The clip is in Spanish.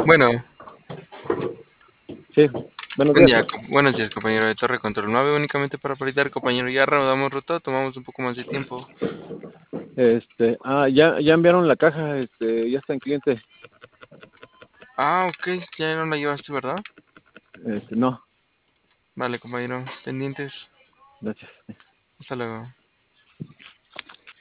Bueno, Sí, buenos buen días. día, buenos días, compañero de Torre Control 9, únicamente para validar, compañero, ya reanudamos ruta, tomamos un poco más de tiempo. Ya enviaron la caja, ya está en cliente. Ah, ok, ya no la llevaste, ¿verdad? No, Vale, compañero, pendientes. gracias. Hasta luego.